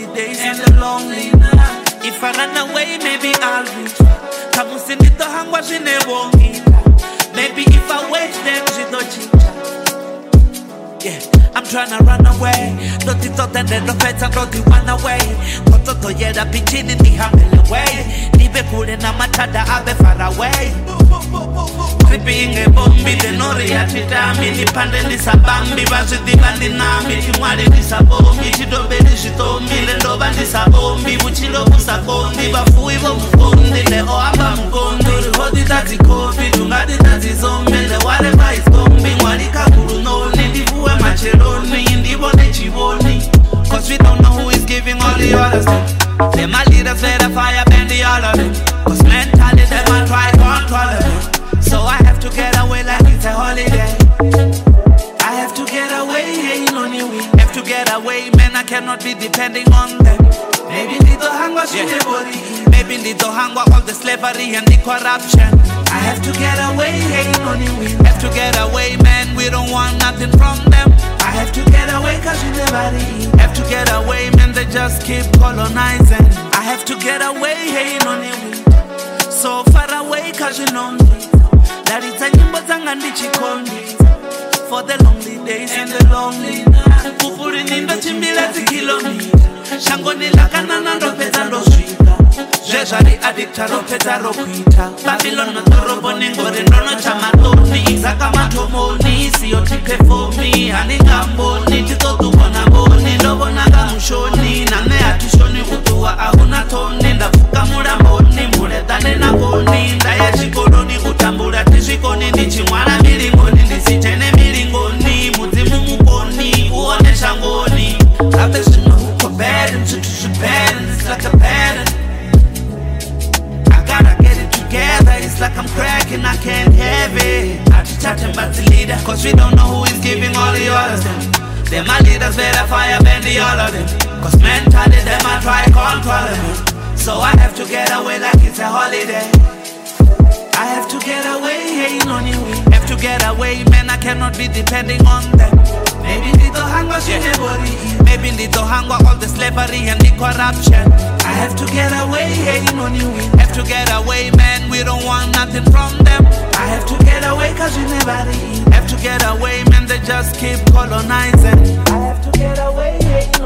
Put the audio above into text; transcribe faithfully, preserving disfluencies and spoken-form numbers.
days and the lonely night. If I run away, maybe I'll reach. Come on, send it to hang what she never need. Maybe if I wait, then she don't change. Yeah, I'm tryna run away. Don't you thought that the pets are don't you run away? What to do, yeah, that bitch in the humble away. Leave a cool and I'm a tada, I'll be far away. Creeping a bombi, the Noria, Chitami, the Pandel is a bambi, but the Bandinami, Timwari is a bombi, Chidobe, she told me, the Loban is a bombi, Muchilo was a bombi, but we won't go in the Oabam Gondo, the Hodi that is coffee, do not that is on me, the whatever is bombing, Warika Guru, no, Nindi, who am I Cheroni, in the Bonechivoni, cause we don't know who is giving all the orders. They my leaders let the fire bend the all of them, cause mentally they might try control them. So I have to get away like it's a holiday. I have to get away, ain't no new way. Have to get away, man, I cannot be depending on them. Maybe little hunger should yeah. body. Maybe little hunger of the slavery and the corruption. I have to get away, ain't no new way. Have to get away, man, we don't want nothing from them. I have to get away cause you never leave. Have to get away, man, they just keep colonizing. I have to get away, ain't no new way. So far away cause you know me. That is a nyimbo zanga ndichikondi. For the lonely days and the lonely night. Kukuri nindo chimbila zikilomita. Shangoni lakana nando peza ndo swika. Jejari adikta ro peza ro kuita. Babylon no torobo ningore ndono chamatoni. Zaka matomoni, siyo tipe fomi. Haninga mboni, titotu kona mboni. Ndobo naga mshoni, nane atushoni utuwa ahuna toni. Ndafuka mura mboni, mure tane na koni. Ndaya chikoloni utambura tishikoni. Ndichimwana milingoni, ndisitene milingoni. Muzimu mukoni, uone shangoni. Affection who bad and to bad and it's like a pattern. I gotta get it together, it's like I'm cracking, I can't have it. I just chatting about the leader, cause we don't know who is giving all the orders. Them my leaders, better fire bend the all of them. Cause mentally them I try control them. So I have to get away like it's a holiday. I have to get away, ain't no new way. Have to get away, man, I cannot be depending on them. Maybe little hunger should yeah. body. Maybe little hunger of the slavery and the corruption. I have to get away, ain't no new way. Have to get away, man, we don't want nothing from them. I have to get away cause you never leave. Have to get away, man, they just keep colonizing. I have to get away, ain't